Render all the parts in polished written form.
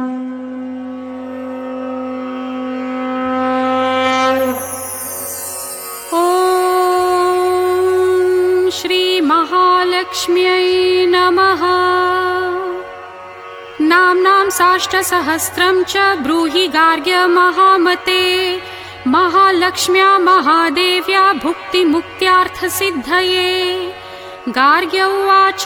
महालक्ष्म्यै नमः। नाम्नां साष्टसहस्रं च ब्रूहि गार्ग्य महामते। महालक्ष्म्या महादेव्या भुक्तिमुक्त्यार्थसिद्धये। गार्ग्य उवाच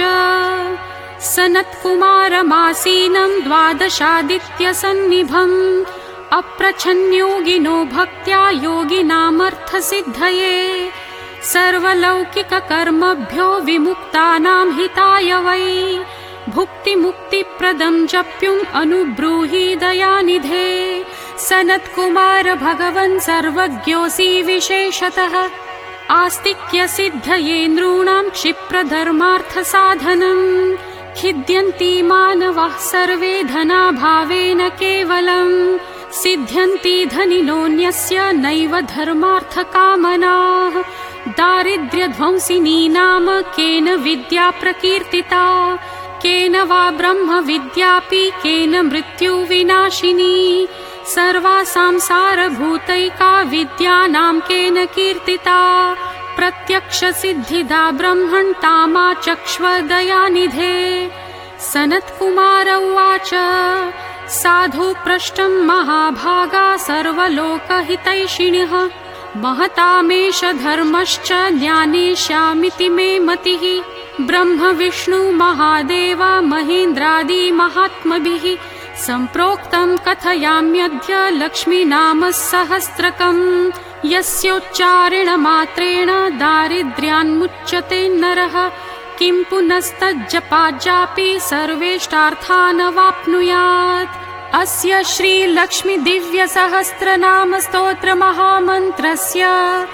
सनत्कुमारमासीनं द्वादशादित्यसन्निभम् अप्रच्छन्योगिनो भक्त्या योगिनामर्थसिद्धये। सर्वलौकिककर्मभ्यो विमुक्तानां हिताय वै भुक्तिमुक्तिप्रदं जप्युम् अनुब्रूहि दयानिधे। सनत्कुमार भगवन् सर्वज्ञोऽसि विशेषतः आस्तिक्यसिद्धये नॄणां क्षिप्रधर्मार्थसाधनम्। खिद्यन्ति मानवाः सर्वे धनाभावेन केवलम् सिद्ध्यन्ति धनिनोऽन्यस्य नैव धर्मार्थकामनाः। दारिद्र्यध्वंसिनी नाम केन विद्या प्रकीर्तिता केन वा ब्रह्म विद्यापि केन मृत्युविनाशिनी। सर्वासां सारभूतैका विद्यानां केन कीर्तिता प्रत्यक्षसिद्धिदा ब्रह्मन् तामाचक्ष्व दयानिधे। सनत्कुमार उवाच साधु पृष्टं महाभागा सर्वलोकहितैषिणः महतामेष धर्मश्च ज्ञानेष्यामिति मे मतिः। ब्रह्म विष्णु महादेव महेन्द्रादि महात्मभिः सम्प्रोक्तं कथयाम्यद्य लक्ष्मीनाम सहस्रकम्। यस्योच्चारेण मात्रेण दारिद्र्यान्मुच्यते नरः किं पुनस्तज्जपाज्जापि सर्वेष्टार्थानवाप्नुयात्। अस्य श्रीलक्ष्मी दिव्यसहस्रनाम स्तोत्र महामन्त्रस्य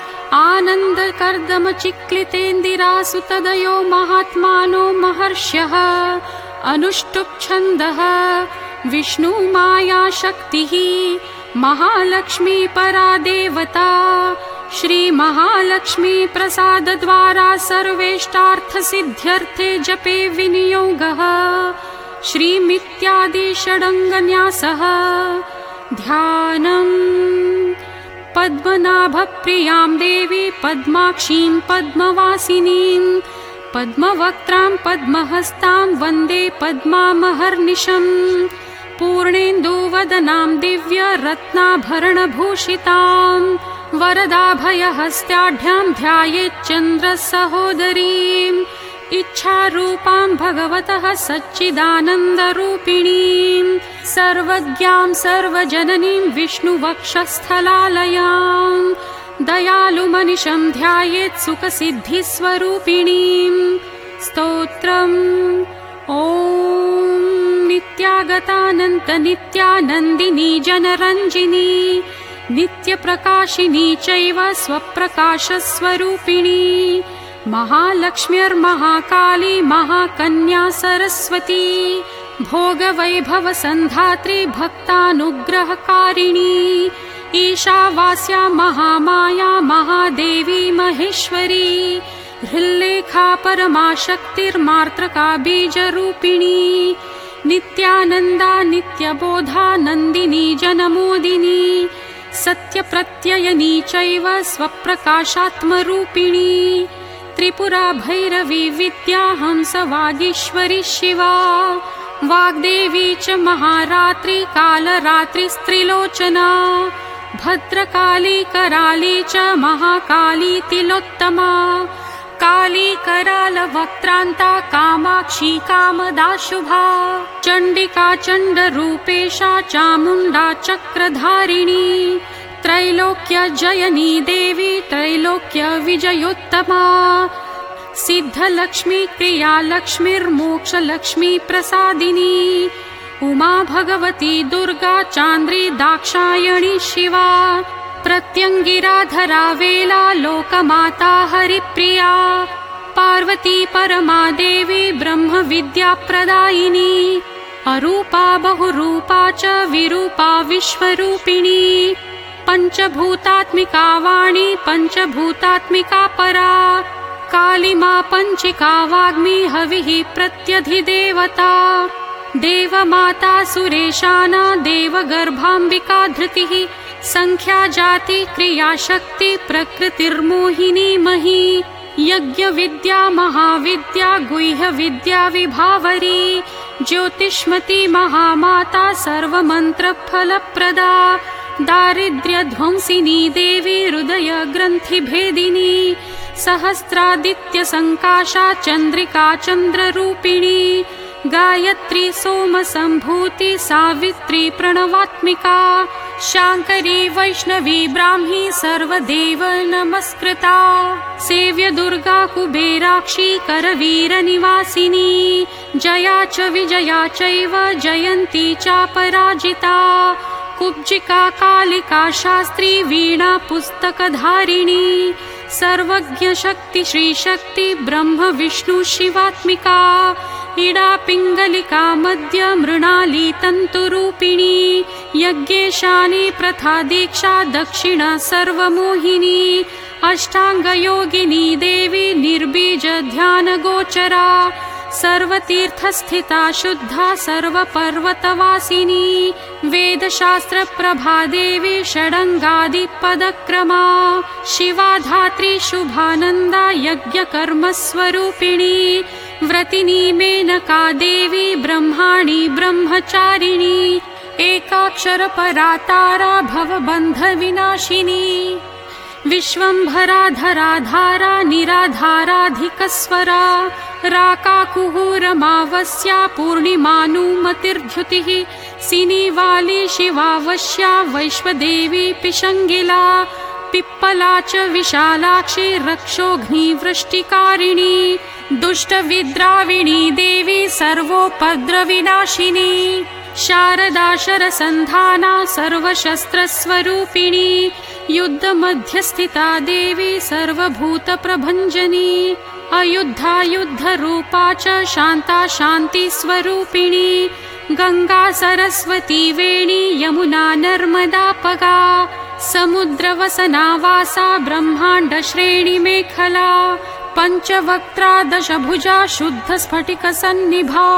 आनन्दकर्दमचिक्लितेन्दिरासुतदयो महात्मानो महर्ष्यः अनुष्टुप् छन्दः विष्णुमाया शक्तिः महालक्ष्मी परा देवता। श्रीमहालक्ष्मी प्रसादद्वारा सर्वेष्टार्थसिद्ध्यर्थे जपे विनियोगः। श्रीमित्यादि षडङ्गन्यासः ध्यानम्। पद्मनाभप्रियां देवी पद्माक्षीं पद्मवासिनीं पद्मवक्त्रां पद्महस्तां वन्दे पद्मामहर्निशम्। पूर्णेन्दुवदनां दिव्यरत्नाभरणभूषितां वरदाभयहस्त्याढ्यां ध्यायेच्चन्द्रसहोदरीम्। इच्छारूपां भगवतः सच्चिदानन्दरूपिणीं सर्वज्ञां सर्वजननीं विष्णुवक्षस्थलालयां दयालुमनिशं ध्यायेत् सुखसिद्धिस्वरूपिणीं। स्तोत्रम् ॐ नित्यागतानन्तनित्यानन्दिनी जनरञ्जिनी नित्यप्रकाशिनी चैव स्वप्रकाशस्वरूपिणी महालक्ष्म्यर्महाकाली महाकन्या सरस्वती भोगवैभवसन्धात्री भक्तानुग्रहकारिणी ईशावास्या महामाया महादेवी महेश्वरी हृल्लेखा परमाशक्तिर्मात्रका बीजरूपिणी नित्यानन्दा नित्यबोधा नन्दिनी जनमोदिनी सत्यप्रत्ययनी चैव स्वप्रकाशात्मरूपिणी त्रिपुरा भैरवी विद्या हंस वागीश्वरी शिवा वाग्देवी च महारात्रि कालरात्रिस्त्रिलोचना भद्रकाली कराली च महाकाली तिलोत्तमा काली करालवक्त्रान्ता कामाक्षी कामदा शुभा चण्डिका चण्डरूपेशा चामुण्डा चक्रधारिणी त्रैलोक्य जयनी देवी त्रैलोक्य विजयोत्तमा सिद्धलक्ष्मी प्रिया लक्ष्मीर्मोक्षलक्ष्मी प्रसादिनी उमा भगवती दुर्गा चान्द्री दाक्षायणी शिवा प्रत्यङ्गिराधरा वेला लोकमाता हरिप्रिया पार्वती परमा देवी ब्रह्म विद्या प्रदायिनी अरूपा बहुरूपा च विरूपा विश्वरूपिणी पंचभूतात्मिका वाणी पंचभूतात्मिका परा कालिमा पंचिका वाग्मी हविः प्रत्यधिदेवता देवमाता सुरेशाना देवगर्भाम्बिका धृतिः संख्या जाति क्रियाशक्ति प्रकृतिर्मोहिनी मही यज्ञविद्या महाविद्या गुह्यविद्या विभावरी ज्योतिष्मती महामाता सर्वमन्त्रफलप्रदा दारिद्र्यध्वंसिनी देवी हृदय ग्रन्थिभेदिनी सहस्रादित्यसङ्काशा चन्द्रिका चन्द्ररूपिणी गायत्री सोमसम्भूति सावित्री प्रणवात्मिका शाङ्करी वैष्णवी ब्राह्मी सर्वदेव नमस्कृता सेव्य दुर्गा कुबेराक्षी करवीरनिवासिनी जया च विजया चैव जयन्ती चापराजिता कुब्जिका कालिका शास्त्री वीणा पुस्तकधारिणी सर्वज्ञ शक्ति श्रीशक्ति ब्रह्म विष्णु शिवात्मिका इडा पिङ्गलिका मध्य मृणाली तन्तुरूपिणी यज्ञेशानी प्रथा दीक्षा दक्षिणा सर्वमोहिनी अष्टाङ्गयोगिनी देवी निर्बीज ध्यान गोचरा सर्वतीर्थस्थिता शुद्धा सर्वपर्वतवासिनी वेदशास्त्र प्रभा देवी षडङ्गादिपदक्रमा शिवा धात्री शुभानन्दा यज्ञकर्मस्वरूपिणी व्रतिनी मेनका देवी ब्रह्माणी ब्रह्मचारिणी एकाक्षर परातारा भवबन्ध विनाशिनी विश्वम्भरा धारा निराधाराधिकस्वरा राकाकुहूरमावस्या पूर्णिमानुमतिर्द्युतिः सिनीवाली शिवावश्या वैश्वदेवी पिशङ्गिला पिप्पला च विशालाक्षी रक्षोघ्निवृष्टिकारिणी दुष्टविद्राविणी देवी सर्वोपद्रविनाशिनी शारदा शरसन्धाना सर्वशस्त्रस्वरूपिणी युद्धमध्यस्थिता देवी सर्वभूतप्रभञ्जनी अयुद्धा युद्धरूपा च शान्ता शान्तिस्वरूपिणी गंगा सरस्वती वेणी यमुना नर्मदापगा समुद्रवसनावासा ब्रह्माण्डश्रेणिमेखला पञ्चवक्त्रा दशभुजा शुद्धस्फटिकसन्निभा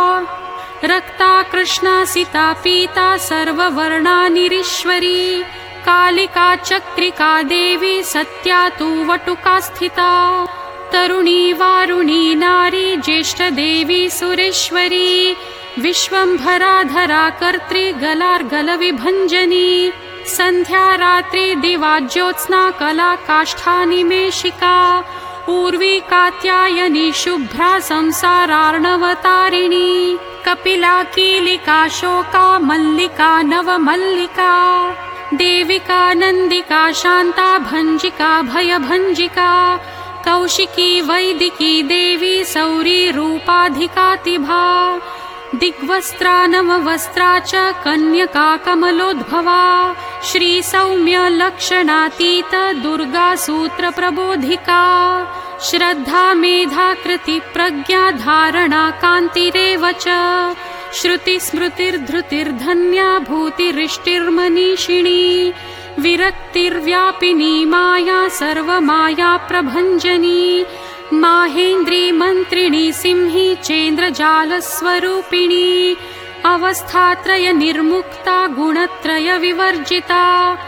रक्ता कृष्णा सिता पीता सर्ववर्णानिरीश्वरी कालिका चक्रिका देवी सत्या तु वटुका स्थिता तरुणी वारुणी नारी ज्येष्ठदेवी सुरेश्वरी विश्वम्भराधरा कर्त्री गलार्गलविभञ्जनी सन्ध्या रात्रि दिवा ज्योत्स्ना कला काष्ठानिमेषिका ऊर्वी कात्यायनी शुभ्रा संसारार्णवतारिणी कपिला कीलिका शोका मल्लिका नवमल्लिका देविका नन्दिका शान्ता भञ्जिका भयभञ्जिका कौशिकी वैदिकी देवी सौरी रूपाधिकातिभा दिग्वस्त्रा नववस्त्रा च कन्यका कमलोद्भवा श्री सौम्य लक्षणातीत दुर्गा सूत्र प्रबोधिका श्रद्धा मेधा कृति प्रज्ञा धारणा कान्तिरेव च श्रुति स्मृतिर्धृतिर्धन्या भूतिरिष्टिर्मनीषिणी विरक्तिर्व्यापिनी माया सर्वमाया प्रभञ्जनी माहेन्द्री मन्त्रिणी सिंही चेन्द्रजालस्वरूपिणी अवस्थात्रय निर्मुक्ता गुणत्रय विवर्जिता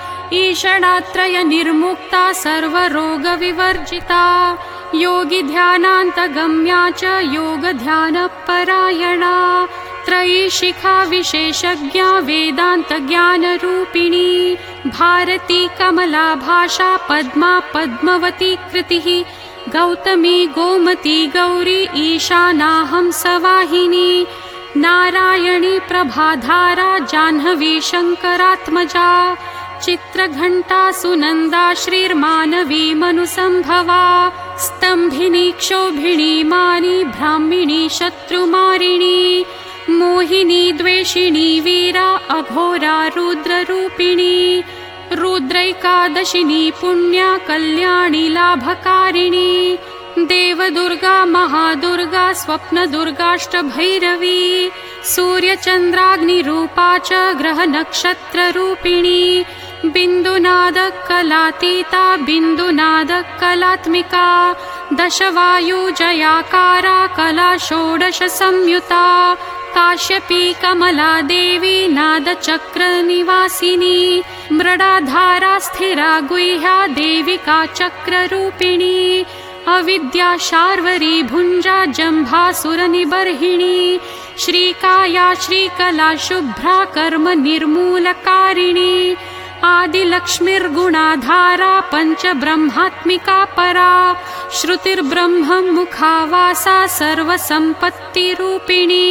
ईषणात्रय निर्मुक्ता सर्वरोग विवर्जिता योगी ध्यानान्तगम्या च योग ध्यान परायणा त्रयी शिखा विशेषज्ञा वेदांत ज्ञान रूपिणी भारती कमला भाषा पद्मा पद्मवती कृतिः गौतमी गोमती गौरी ईशाना हंसवाहिनी नारायणी प्रभाधारा जाह्नवी शंकरात्मजा चित्रघंटा सुनंदा श्रीर्मानवी मनुसंभवा स्तंभिनी क्षोभिणी मानी ब्राह्मिणी शत्रुमारिणी मोहिनी द्वेषिणी वीरा अघोरा रुद्ररूपिणी रुद्रैकादशिनी पुण्या कल्याणी लाभकारिणी देवदुर्गा महादुर्गा स्वप्नदुर्गाष्टभैरवी सूर्यचन्द्राग्निरूपा च ग्रहनक्षत्ररूपिणी बिन्दुनादकलातीता बिन्दुनादकलात्मिका दशवायुजयाकारा कला षोडश संयुता काश्यपी कमला देवी नादचक्रनिवासिनी मृडाधारा स्थिरा गुह्या देविका चक्ररूपिणी अविद्या शार्वरी भुञ्जा जम्भासुरनिबर्हिणी श्रीकाया श्रीकला शुभ्रा कर्म निर्मूलकारिणी आदिलक्ष्मीर्गुणाधारा पञ्चब्रह्मात्मिका परा श्रुतिर्ब्रह्ममुखावासा सर्वसम्पत्तिरूपिणी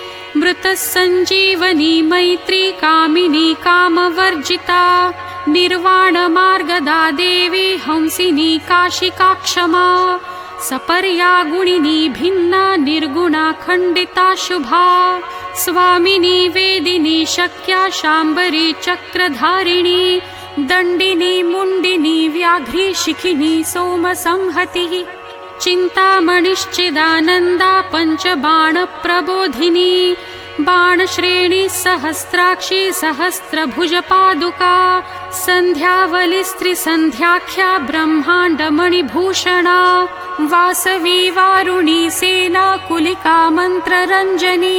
मृतसञ्जीवनी मैत्री कामिनी कामवर्जिता निर्वाणमार्गदा देवी हंसिनी काशिका क्षमा सपर्या गुणिनी भिन्ना निर्गुणा खण्डिता शुभा स्वामिनी वेदिनी शक्या शाम्बरी चक्रधारिणी दण्डिनी मुण्डिनी व्याघ्री शिखिनी सोमसंहतिः चिन्तामणिश्चिदानन्दा पञ्चबाणप्रबोधिनी बाणश्रेणी सहस्राक्षी सहस्रभुजपादुका सन्ध्यावलिस्त्रिसन्ध्याख्या ब्रह्माण्डमणिभूषणा वासवी वारुणी सेना कुलिका मन्त्ररञ्जनी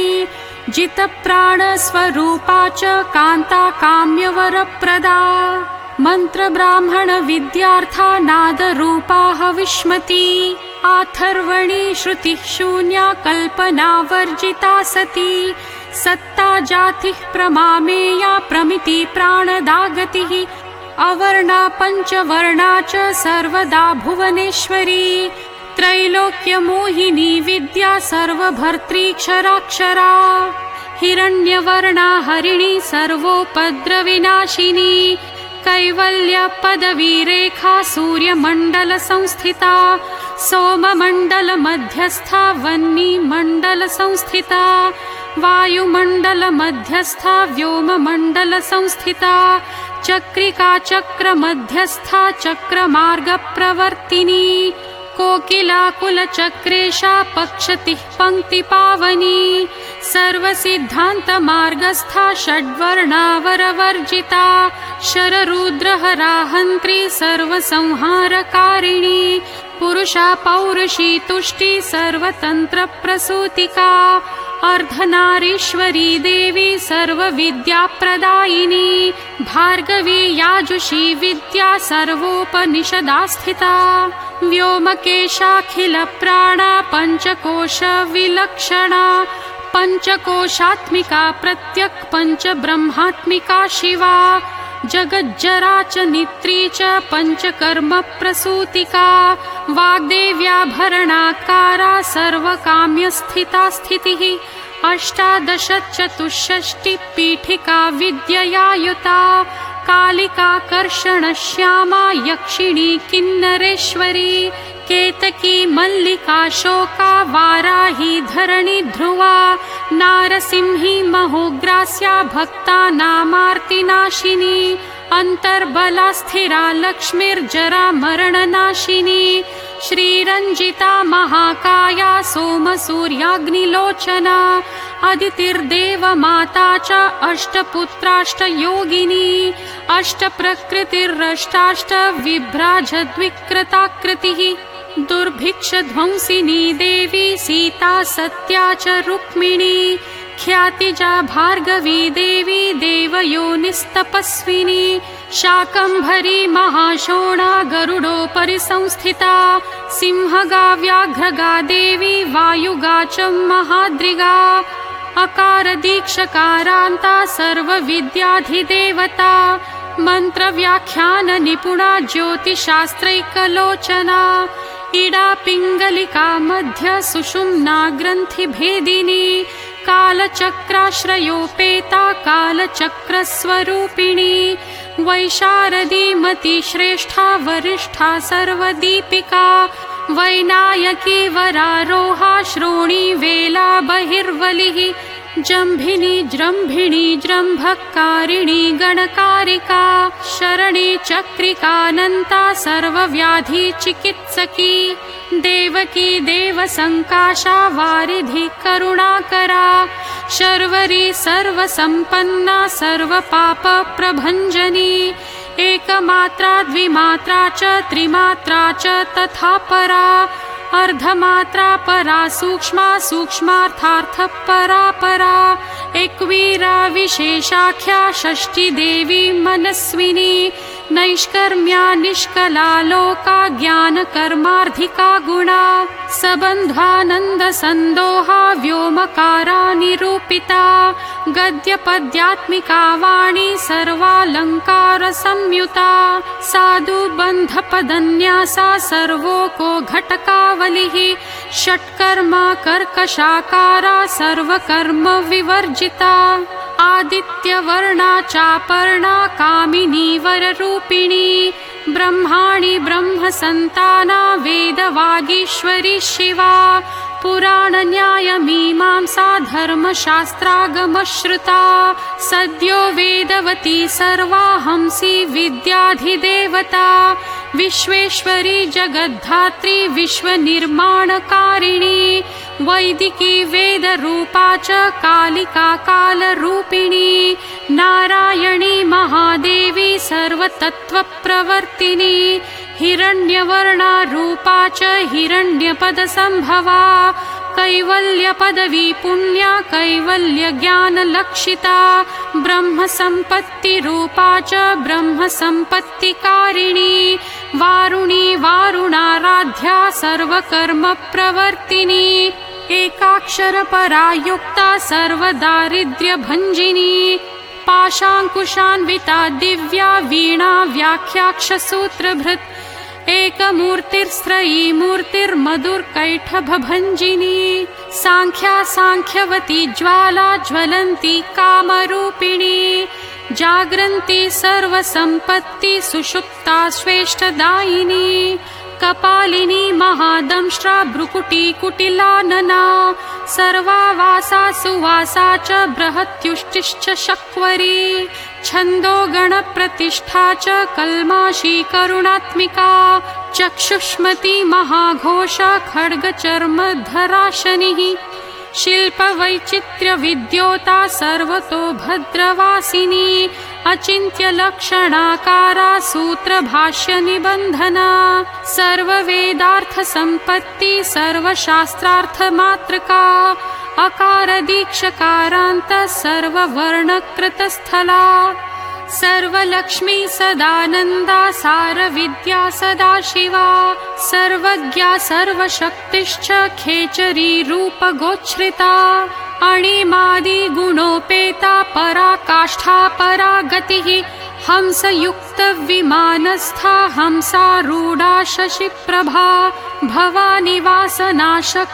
जितप्राणस्वरूपा च कान्ता काम्यवरप्रदा मन्त्रब्राह्मण विद्यार्था नादरूपा हविष्मती आथर्वणी श्रुतिः शून्या कल्पना वर्जिता सती सत्ता जातिः प्रमामेया प्रमिति प्राणदागतिः अवर्णा पञ्चवर्णा च सर्वदा भुवनेश्वरी त्रैलोक्यमोहिनी विद्या सर्वभर्तृक्षराक्षरा हिरण्यवर्णा हरिणी सर्वोपद्रविनाशिनी कैवल्य पदवीरेखा सूर्यमण्डल संस्थिता सोममण्डल मध्यस्था वह्निमण्डल संस्थिता वायुमण्डल मध्यस्था व्योममण्डल संस्थिता चक्रिका चक्र मध्यस्था चक्रमार्ग प्रवर्तिनी कोकिला कुलचक्रेशा पक्षतिः पंक्तिपावनी सर्वसिद्धान्त मार्गस्था षड्वर्णावरवर्जिता शररुद्रहरा हन्त्री सर्वसंहारकारिणी पुरुषा पौरुषी तुष्टि सर्वतन्त्र प्रसूतिका अर्धनारीश्वरी देवी सर्वविद्याप्रदायिनी भार्गवी याजुषी विद्या सर्वोपनिषदा स्थिता व्योमकेशाखिल प्राणा पञ्चकोश विलक्षणा पञ्चकोशात्मिका प्रत्यक् पञ्चब्रह्मात्मिका शिवा जगज्जरा च नित्री च पञ्चकर्म प्रसूतिका वाग्देव्याभरणाकारा सर्वकाम्यस्थिता स्थितिः अष्टादश चतुष्षष्टि पीठिका विद्यया युता कालिका कर्षणश्यामा यक्षिणी किन्नरेश्वरी केतकी मल्लिका शोका वाराही धरणी ध्रुवा नारसिंही महोग्रास्या भक्तानामार्तिनाशिनी अंतर्बला स्थिरा लक्ष्मीर्जरा मरणनाशिनी श्रीरञ्जिता महाकाया सोमसूर्याग्निलोचना अदितिर्देवमाता च अष्टपुत्राष्टयोगिनी अष्टप्रकृतिरष्टाष्ट विभ्राजद्विकृताकृतिः दुर्भिक्षध्वंसिनी देवी सीता सत्या च रुक्मिणी ख्यातिजा भार्गवी देवी देवयोनिस्तपस्विनी शाकम्भरी महाशोणा गरुडोपरि संस्थिता सिंहगा व्याघ्रगा देवी वायुगा च महाद्रिगा अकार दीक्षकारान्ता सर्वविद्याधिदेवता मन्त्रव्याख्यान निपुणा ज्योतिशास्त्रैकलोचना इडा पिङ्गलिका मध्य सुषुम्ना ग्रन्थिभेदिनी कालचक्राश्रयोपेता कालचक्रस्वरूपिणी वैशारदीमती श्रेष्ठा वरिष्ठा सर्वदीपिका वैनायकी वरारोहा श्रोणी वेला बहिर्वलिः जम्भिनी जृम्भिणी जृम्भकारिणी गणकारिका शरणी चक्रिकानन्ता सर्वव्याधि चिकित्सकी देवकी देवसङ्काशा वारिधि करुणाकरा शर्वरी सर्वसम्पन्ना सर्वपापप्रभञ्जनी एकमात्रा द्विमात्रा च त्रिमात्रा च तथा परा अर्धमात्रा परा सूक्ष्मा सूक्ष्मार्थार्थ परा परा एकवीरा विशेषाख्या षष्ठी देवी मनस्विनी नैष्कर्म्या निष्कला लोका ज्ञान कर्मार्धिका गुणा सबन्ध्वानन्द संदोहा व्योमकारा निरूपिता गद्य पद्यात्मिका वाणी सर्वालंकार संयुता साधु बंध पदन्यासा सर्वोको घटकावलिः षट्कर्मा कर्कशाकारा सर्वकर्म विवर्जिता आदित्यवर्णा चापर्णा कामिनी वररूपिणी ब्रह्माणि ब्रह्म संताना वेदवागीश्वरी शिवा पुराण न्याय मीमांसा धर्म शास्त्रागम श्रुता सद्यो वेदवती सर्वा हंसी विद्याधिदेवता विश्वेश्वरी जगद्धात्री विश्वनिर्माणकारिणी वैदिकी वेदरूपा च कालिका कालरूपिणी नारायणी महादेवी सर्वतत्त्वप्रवर्तिनी हिरण्यवर्णा रूपा च हिरण्यपदसंभवा कैवल्यपदवी पुण्या कैवल्यज्ञानलक्षिता ब्रह्मसम्पत्तिरूपा च ब्रह्मसम्पत्तिकारिणी वारुणी वारुणाराध्या सर्वकर्मप्रवर्तिनी एकाक्षरपरा युक्ता सर्वदारिद्र्यभञ्जिनी पाशाङ्कुशान्विता दिव्या वीणा व्याख्याक्षसूत्रभृत् एकमूर्तिर्स्त्रयी मूर्तिर्मधुर्कैटभभञ्जिनी सांख्या सांख्यवती ज्वाला ज्वलन्ती कामरूपिणी जाग्रन्ती सर्वसम्पत्ति सुषुप्ता श्रेष्ठदायिनी कपालिनी महादंष्ट्रा भ्रुकुटी कुटिलानना सर्वावासा सुवासा च बृहत्युष्टिश्च शक्वरी छन्दो गणप्रतिष्ठा च कल्माशी करुणात्मिका चक्षुष्मती महाघोषा खड्गचर्मधरा शनिः शिल्पवैचित्र्यविद्योता सर्वतो भद्रवासिनी अचिन्त्यलक्षणाकारा सूत्रभाष्यनिबन्धना सर्ववेदार्थसम्पत्ति सर्वशास्त्रार्थमातृका अकारदीक्षकारान्त सर्ववर्णकृतस्थला सर्वलक्ष्मी सदानन्दा सारविद्या सदाशिवा सर्वज्ञा सर्वशक्तिश्च खेचरी रूपगोच्छ्रिता अणिमादि गुणोपेता पराकाष्ठा परा गतिः हंसयुक्तविमानस्था हंसारूढा शशिप्रभा भवानी वासना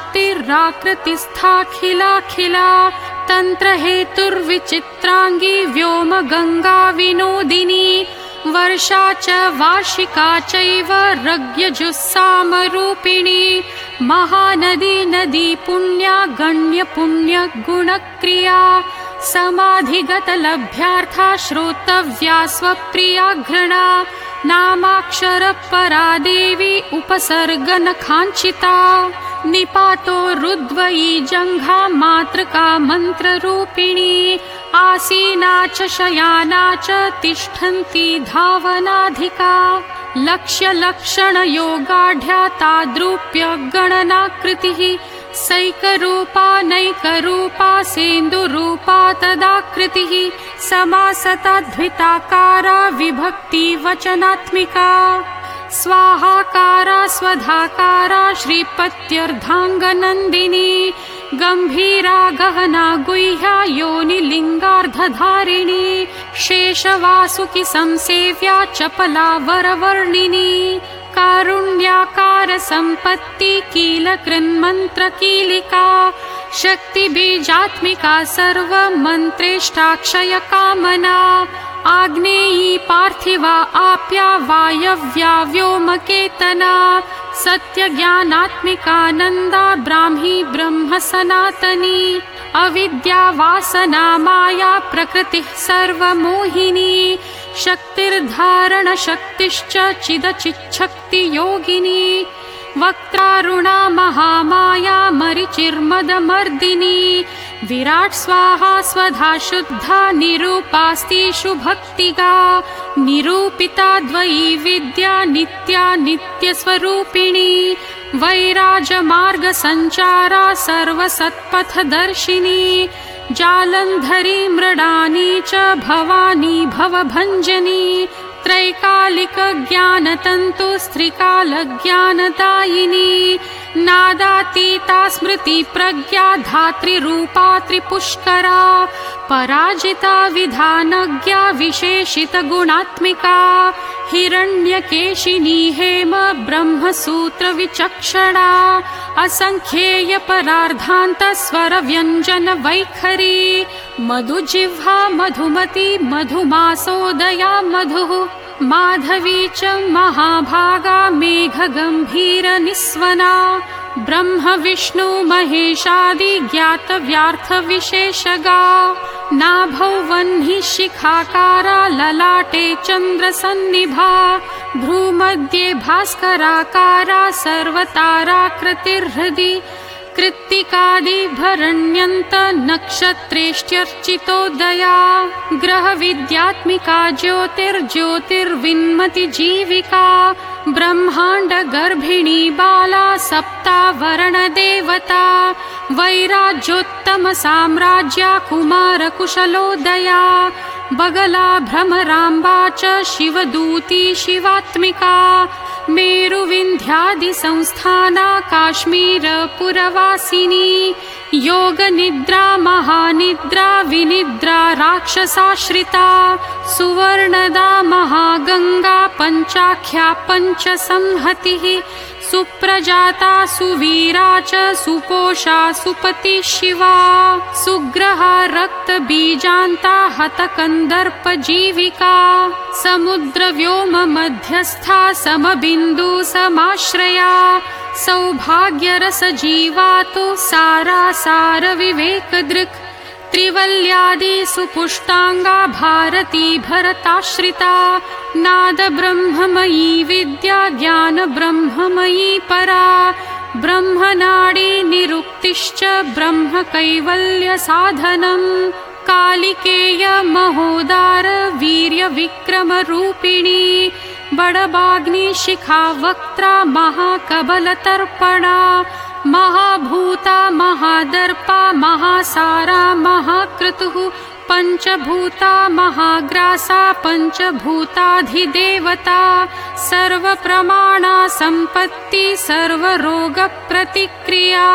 शक्तिराकृतिस्थाखिलाखिला तन्त्रहेतुर्विचित्राङ्गी व्योम गंगा विनोदिनी वर्षा च वार्षिका चैव रज्ञजुस्सामरूपिणी महानदी नदी पुण्या गण्य पुण्य गुणक्रिया समाधिगतलभ्यार्था श्रोतव्या स्वप्रिया घृणा नामाक्षरपरा देवी उपसर्गनखाञ्चिता निपातो रुद्वयी जङ्घा मातृका मन्त्ररूपिणी आसीना च शयाना च तिष्ठन्ती धावनाधिका लक्ष्यलक्षणयोगाढ्या ताद्रूप्य गणनाकृतिः सैकरूपा नैकरूपा सेन्दुरूपा तदाकृतिः समासतद्विताकारा विभक्ति वचनात्मिका स्वाहाकारा स्वधाकारा श्रीपत्यर्धाङ्गनन्दिनी गम्भीरा गहना गुह्या योनिलिङ्गार्धधारिणी शेषवासुकि संसेव्या चपला वरवर्णिनी कारुण्याकार संपत्ति कीलकृन्मन्त्र कीलिका शक्तिबीजात्मिका सर्वमन्त्रेष्टाक्षय कामना आग्नेयी पार्थिवा आप्या वायव्या व्योमकेतना सत्यज्ञानात्मिकानन्दा ब्राह्मी ब्रह्म सनातनी अविद्या वासना माया प्रकृतिः सर्वमोहिनी शक्तिर्धारण शक्तिश्च चिदचिच्छक्ति योगिनी वक्त्रारुणा महामाया मरिचिर्मदमर्दिनी विराट स्वाहा स्वधा शुद्धा निरूपास्तिषु भक्तिगा निरूपिता द्वयी विद्या नित्या नित्यस्वरूपिणी वैराजमार्गसञ्चारा सर्वसत्पथदर्शिनी जालन्धरी मृडानी च भवानी भवभञ्जनी त्रैकालिकज्ञानतन्तु स्त्रिकालज्ञानदायिनी नादातीता स्मृतिप्रज्ञा धातृरूपा त्रिपुष्करा पराजिता विधानज्ञा विशेषितगुणात्मिका हिरण्यकेशिनी हेम ब्रह्मसूत्रविचक्षणा असङ्ख्येयपरार्धान्तस्वरव्यञ्जनवैखरी मधुजिह्वा मधुमती मधुमासोदया मधुः माधवी च महाभागा मेघगम्भीरनिस्वना ब्रह्म विष्णु महेशादि ज्ञातव्यार्थविशेषगा नाभौ वह्नि शिखाकारा ललाटे चन्द्रसन्निभा भ्रूमध्ये भास्कराकारा सर्वताराकृतिर्हृदि कृत्तिकादिभरण्यन्त नक्षत्रेष्ट्यर्चितोदया ग्रहविद्यात्मिका ज्योतिर्ज्योतिर्विन्मति जीविका ब्रह्माण्ड गर्भिणी बाला सप्तावरणदेवता वैराज्योत्तम साम्राज्या कुमारकुशलोदया बगला भ्रमराम्बा च शिवदूती शिवात्मिका मेरुविन्ध्यादि संस्थाना काश्मीरपुरवासिनी योगनिद्रा महानिद्रा विनिद्रा राक्षसाश्रिता सुवर्णदा महागंगा पंचाख्या पंचसंहतिः सुप्रजाता सुवीरा च सुपोषा सुपति शिवा सुग्रहा रक्तबीजान्ता हतकन्दर्प जीविका समुद्रव्योम मध्यस्था समबिन्दु समाश्रया सौभाग्यरस जीवा तु सारासार विवेकदृक् त्रिवल्यादि सुपुष्टांगा भारती भरताश्रिता नाद ब्रह्ममयी विद्या ज्ञान ब्रह्ममयी परा ब्रह्मनाडी निरुक्तिश्च ब्रह्म कैवल्य साधनम् कालिकेय महोदार वीर्य विक्रम रूपिणी बड़बाग्नि शिखा वक्त्रा महाकबलतर्पणा महाभूता महादर्पा महासारा महाक्रतुः पंचभूता महाग्रासा पंचभूताधिदेवता सर्वप्रमाणा संपत्ति सर्वरोग प्रतिक्रिया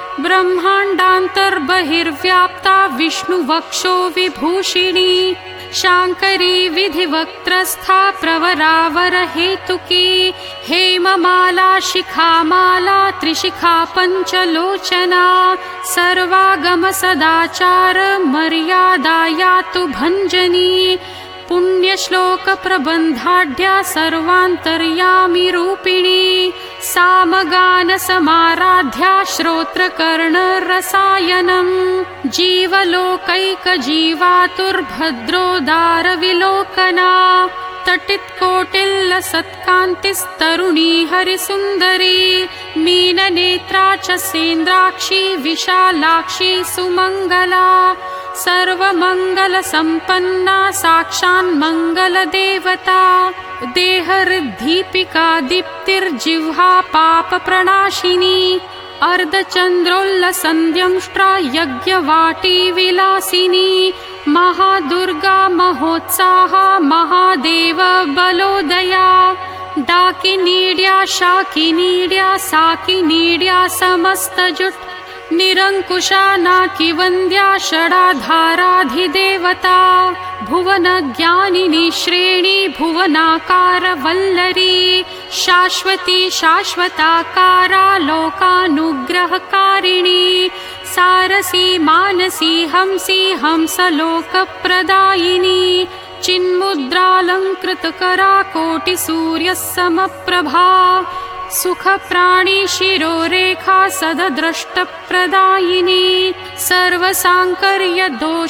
ब्रह्माण्डान्तर्बहिर्व्याप्ता विष्णुवक्षो विभूषिणी शांकरी विधिवक्त्रस्था प्रवरावर हेतुकी हेममाला शिखामाला त्रिशिखा पंचलोचना सर्वागम सदाचार मर्यादा यातु भंजनी पुण्यश्लोक प्रबन्धाढ्या सर्वान्तर्यामि रूपिणी सामगान समाराध्या श्रोत्रकर्ण रसायनम् जीवलोकैक जीवातुर्भद्रोदार विलोकना तटित्कोटिल्ल सत्कान्तिस्तरुणी हरिसुन्दरी मीननेत्रा च सेन्द्राक्षी विशालाक्षी सुमङ्गला सर्वमंगल संपन्ना साक्षान्मंगल देवता देहऋद्धीपिका दीप्तिर्जिह्वा पाप प्रणाशिनी अर्धचन्द्रोल्लसंध्यंष्ट्रा यज्ञवाटी विलासिनी महादुर्गा महोत्साहा महादेव बलोदया डाकिनीड्या शाकिनीड्या साकिनीड्या समस्तजुट् निरंकुशा नाकिवन्द्या षडाधाराधिदेवता भुवनज्ञानिनी श्रेणी भुवनाकार वल्लरी शाश्वती शाश्वताकारा लोकानुग्रहकारिणी सारसी मानसी हंसी हंसलोकप्रदायिनी चिन्मुद्रालंकृतकरा कोटिसूर्यसमप्रभा सुखप्राणी शिरोरेखा सदद्रष्टप्रदायिनी सर्वसाङ्कर्य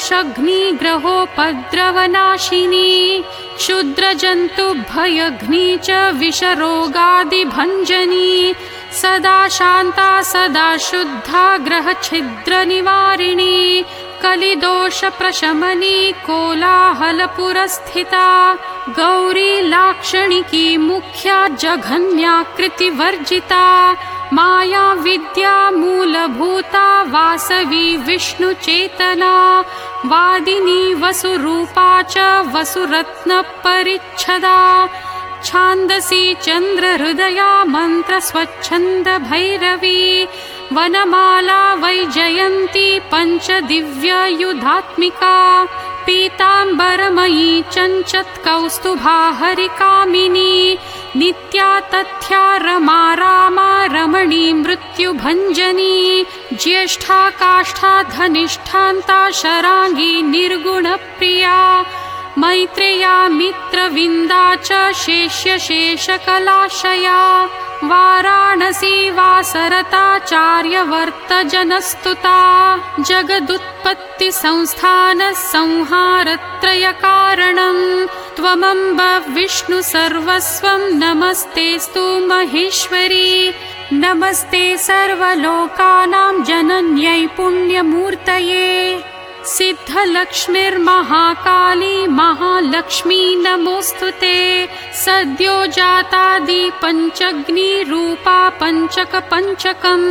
दोषघ्निग्रहोपद्रवनाशिनी क्षुद्रजन्तुभयघ्नी च विषरोगादिभञ्जनी सदा शान्ता सदा शुद्धा ग्रहछिद्रनिवारिणी कलिदोषप्रशमनी कोलाहलपुरस्थिता गौरी लाक्षणिकी मुख्या जघन्याकृतिवर्जिता माया विद्या मूलभूता वासवी विष्णुचेतना वादिनी वसुरूपा च वसुरत्नपरिच्छदा छान्दसी चन्द्रहृदया मन्त्रस्वच्छन्द भैरवी वनमाला वैजयन्ती पञ्चदिव्ययुधात्मिका पीताम्बरमयी चञ्चत्कौस्तुभा हरिकामिनी नित्या तथ्या रमा रामा रमणी मृत्युभञ्जनी ज्येष्ठा काष्ठा धनिष्ठान्ता शराङ्गी निर्गुणप्रिया मैत्रेया मित्रविन्दा च शेष्यशेषकलाशया वाराणसी वासरताचार्यवर्तजनस्तुता जगदुत्पत्तिसंस्थानः संहारत्रयकारणम् त्वमम्ब विष्णु सर्वस्वं नमस्तेस्तु महेश्वरी नमस्ते सर्वलोकानां जनन्यै पुण्यमूर्तये सिद्धलक्ष्मीर्महाकाली महालक्ष्मी नमोस्तुते सद्यो जातादि पञ्चग्निरूपा पञ्चकपञ्चकम्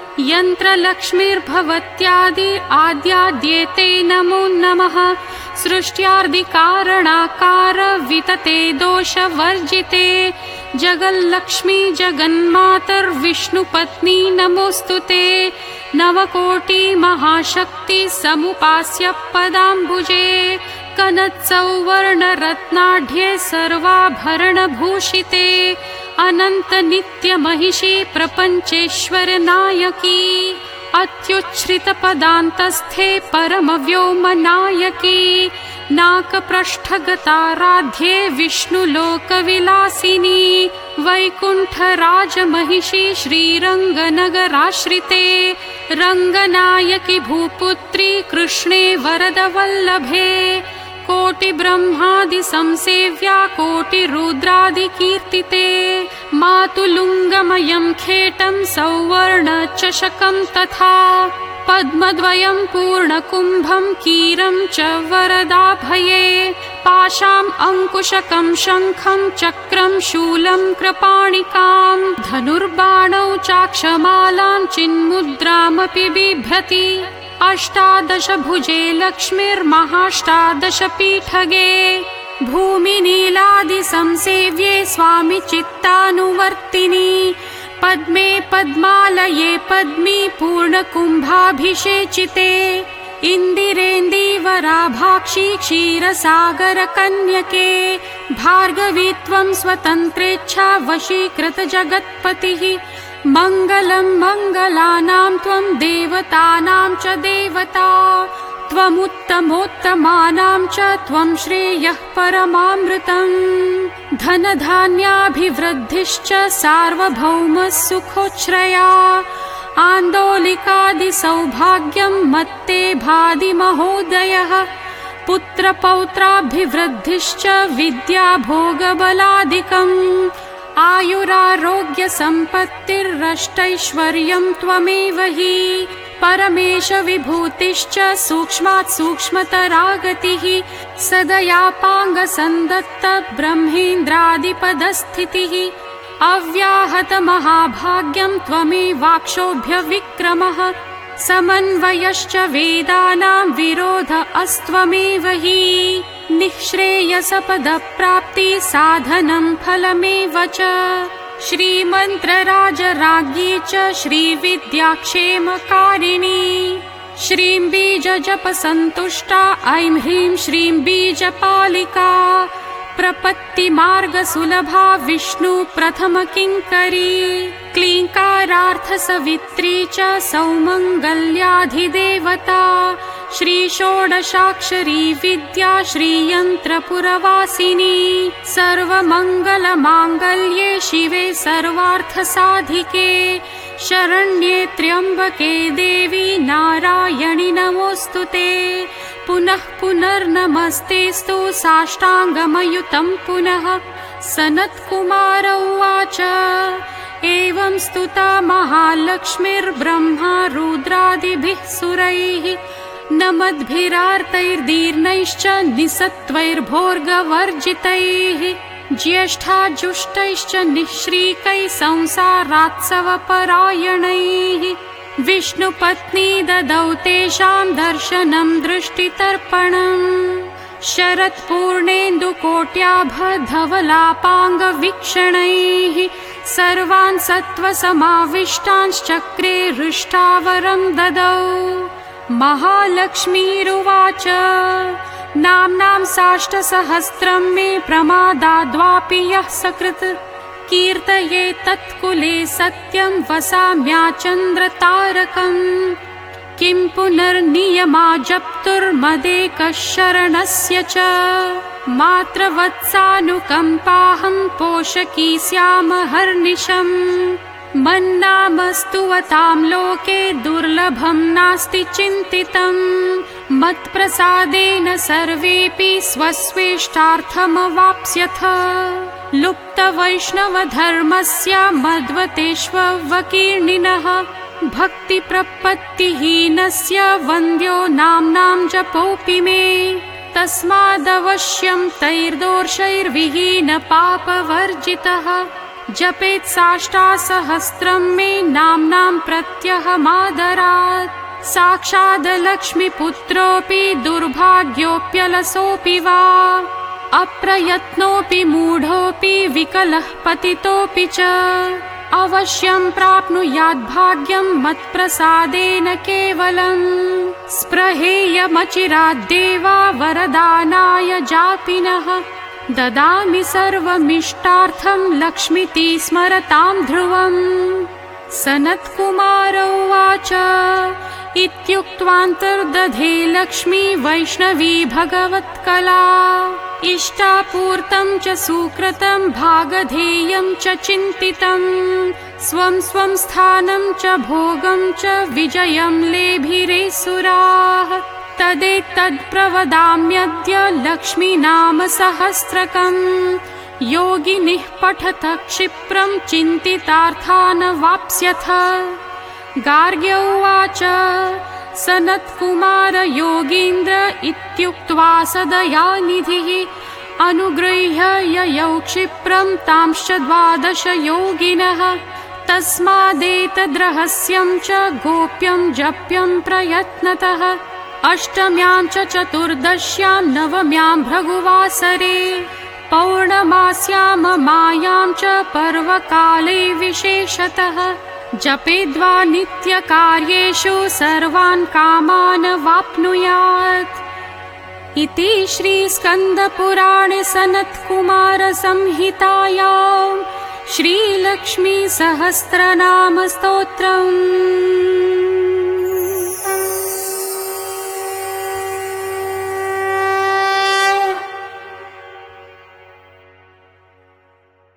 यन्त्रलक्ष्मीर्भवत्यादि आद्याद्येते नमो नमः सृष्ट्यार्दिकारणाकार वितते दोषवर्जिते जगल्लक्ष्मी जगन्मातर्विष्णुपत्नी नमोस्तुते नवकोटि महाशक्ति समुपास्य पदाम्बुजे कनत्सौवर्णरत्नाढ्ये सर्वाभरणभूषिते अनन्त नित्यमहिषी प्रपञ्चेश्वर नायकी अत्युच्छ्रितपदान्तस्थे परमव्योमनायकी नाकपृष्ठगताराध्ये विष्णुलोकविलासिनी वैकुण्ठराजमहिषी श्रीरङ्गनगराश्रिते रङ्गनायकि भूपुत्री कृष्णे वरदवल्लभे कोटिब्रह्मादिसंसेव्या कोटिरुद्रादिकीर्तिते मातुलुङ्गमयं खेटं सौवर्णचषकं तथा पद्मद्वयं पूर्णकुम्भं कीरं च वरदाभये पाशाम् अंकुशकं शङ्खं चक्रं शूलं कृपाणिकां धनुर्बाणौ चाक्षमालां चिन्मुद्रामपि बिभ्रति अष्टादशभुजे लक्ष्मीर्महाष्टादशपीठगे भूमिनीलादिसंसेव्ये स्वामि चित्तानुवर्तिनी पद्मे पद्मालये पद्मी पूर्णकुम्भाभिषेचिते इन्दिरेन्दीवराभाक्षी क्षीरसागरकन्यके भार्गवी त्वं स्वतन्त्रेच्छा वशीकृतजगत्पतिः मङ्गलं मङ्गलानां त्वं देवतानां च देवता त्वमुत्तमोत्तमानां च त्वं श्रेयः परमामृतम् धनधान्याभिवृद्धिश्च सार्वभौमः सुखोच्छ्रया आन्दोलिकादिसौभाग्यं मत्ते भाति महोदयः पुत्रपौत्राभिवृद्धिश्च विद्याभोगबलादिकम् आयुरारोग्यसम्पत्तिरष्टैश्वर्यं त्वमेव हि परमेशविभूतिश्च सूक्ष्मात् सूक्ष्मतरा गतिः सदयापाङ्गसन्दत्त ब्रह्मेन्द्रादिपदस्थितिः अव्याहतमहाभाग्यं त्वमेवाक्षोभ्यविक्रमः समन्वयश्च वेदानां विरोध अस्त्वमेव हि निःश्रेयसपदप्राप्ति साधनं फलमेव च श्रीमन्त्रराजराज्ञी च श्रीविद्याक्षेमकारिणी श्रीं बीजजपसन्तुष्टा ऐं ह्रीं श्रीं बीजपालिका प्रपत्तिमार्गसुलभा विष्णु प्रथमकिङ्करी क्लीङ्कारार्थसवित्री च सौमङ्गल्याधिदेवता श्रीषोडशाक्षरी विद्या श्रीयन्त्रपुरवासिनी सर्वमङ्गलमाङ्गल्ये शिवे सर्वार्थसाधिके शरण्ये त्र्यम्बके देवी नारायणि नमोऽस्तुते पुनः पुनर्नमस्तेस्तु साष्टाङ्गमयुतं पुनः सनत्कुमार उवाच एवं स्तुता महालक्ष्मीर्ब्रह्मा रुद्रादिभिः सुरैः नमद्भिरार्तैर्दीर्णैश्च निसत्वैर्भोर्गवर्जितैः ज्येष्ठाजुष्टैश्च निःश्रीकैः संसारात्सवपरायणैः विष्णुपत्नी ददौ तेषां दर्शनं दृष्टितर्पणम् शरत्पूर्णेन्दुकोट्याभधवलापाङ्गवीक्षणैः सर्वान् सत्त्वसमाविष्टांश्चक्रे हृष्टावरं ददौ महालक्ष्मीरुवाच नाम्नां साष्टसहस्रं मे प्रमादाद्वापि यः सकृत् कीर्तये तत्कुले सत्यं वसाम्याचन्द्रतारकम् किं पुनर्नियमा जप्तुर्मदेकः शरणस्य च मात्रवत्सानुकम्पाहं पोषकी स्यामहर्निशम् मन्नामस्तुवतां लोके दुर्लभं नास्ति चिन्तितम् मत्प्रसादेन सर्वेऽपि स्वस्वेष्टार्थमवाप्स्यथ लुप्तवैष्णवधर्मस्य मद्वतेष्वकीर्णिनः भक्तिप्रपत्तिहीनस्य वन्द्यो नाम्नां जपोऽपि मे तस्मादवश्यं तैर्दोषैर्विहीनपापवर्जितः जपेत् साष्टासहस्रं मे नाम्नां प्रत्यहमादरात् साक्षादलक्ष्मीपुत्रोऽपि दुर्भाग्योऽप्यलसोऽपि वा अप्रयत्नोऽपि मूढोऽपि विकलः पतितोऽपि च अवश्यं प्राप्नुयाद्भाग्यं मत्प्रसादेन केवलम् स्पृहेयमचिराद्देवा वरदानाय जापिनः ददामि सर्वमिष्टार्थं लक्ष्मीति स्मरतां ध्रुवम् सनत्कुमार उवाच इत्युक्त्वान्तर्दधे लक्ष्मी वैष्णवी भगवत्कला इष्टापूर्तं च सुकृतं भागधेयं च चिन्तितं स्वं स्वं स्थानं च भोगं च विजयं लेभिरे सुराः तदेतत्प्रवदाम्यद्य लक्ष्मीनाम सहस्रकम् योगिनिः पठत क्षिप्रं चिन्तितार्थान् वाप्स्यथ गार्ग्य उवाच सनत्कुमार योगीन्द्र इत्युक्त्वा सदयानिधिः अनुगृह्य ययौ क्षिप्रं तांश्च 12 योगिनः तस्मादेतद्रहस्यं च गोप्यं जप्यं प्रयत्नतः अष्टम्यां च चतुर्दश्यां नवम्यां भृगुवासरे पौर्णमास्यां मायां च पर्वकाले विशेषतः जपेद्वा नित्यकार्येषु सर्वान् कामान् वाप्नुयात् इति श्रीस्कन्दपुराणे सनत्कुमार संहितायां श्रीलक्ष्मी सहस्रनाम स्तोत्रम्।